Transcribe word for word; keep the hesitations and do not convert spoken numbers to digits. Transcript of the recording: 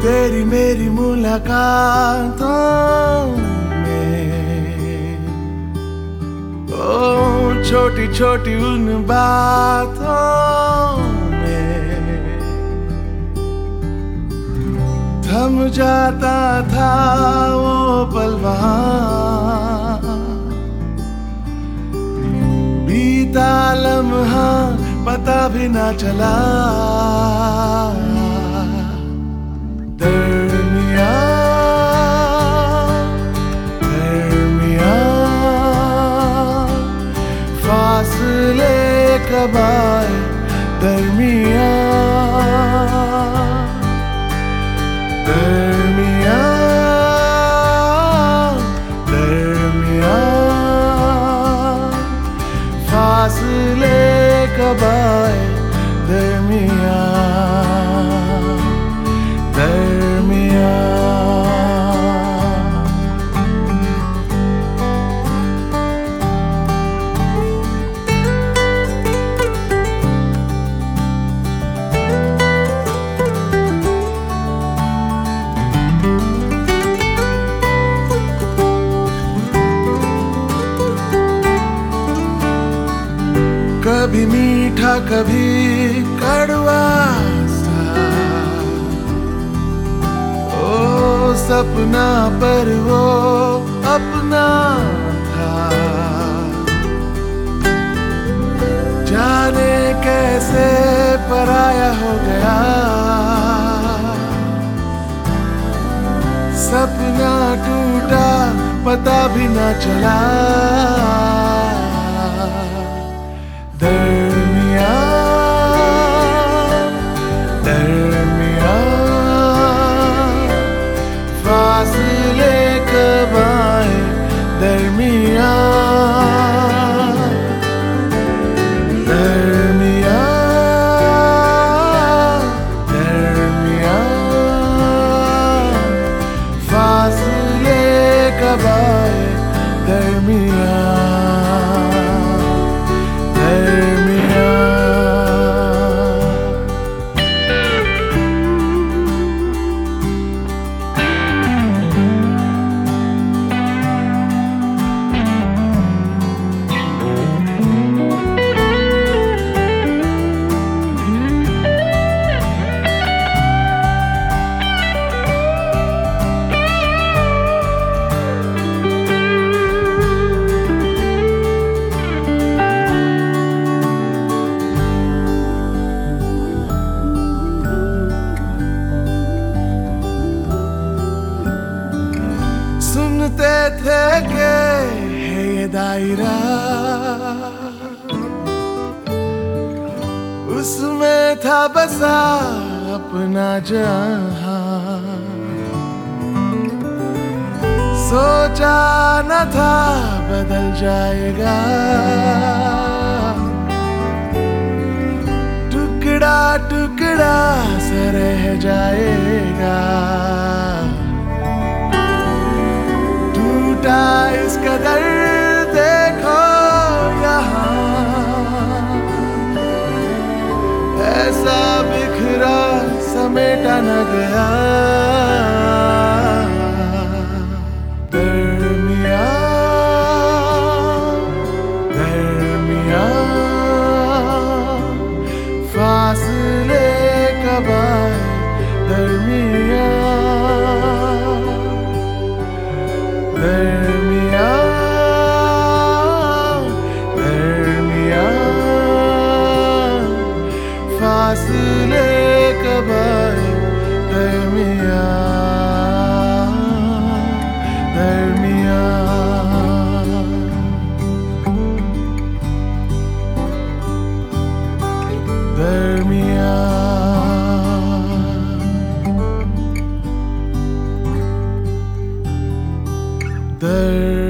तेरी मेरी मुलाकातों में, ओ छोटी छोटी उन बातों में थम जाता था वो पल वहाँ, बीता लम्हा पता भी ना चला। दरमिया दरमिया फासले कब आए दरमिया दरमिया दरमिया फासले कब आए दरमिया दरमिया। कभी मीठा कभी कड़वा सा, ओ सपना पर वो अपना था। जाने कैसे पराया हो गया, सपना टूटा पता भी ना चला। दरमिया दरमिया फासले कब आए दरमिया दरमिया दरमिया फासले कब आए दरमिया सुनते थे कि है ये दायरा, उसमें था बसा अपना जहां। सोचा न था बदल जाएगा, टुकड़ा टुकड़ा सा रह जाएगा। इस कदर देखो यहाँ, ऐसा बिखरा समेटा न गया। दरमिया दरमिया फासले कब आए दरमिया दरमिया दरमिया फासले कब आए दरमिया दरमिया दरमिया दर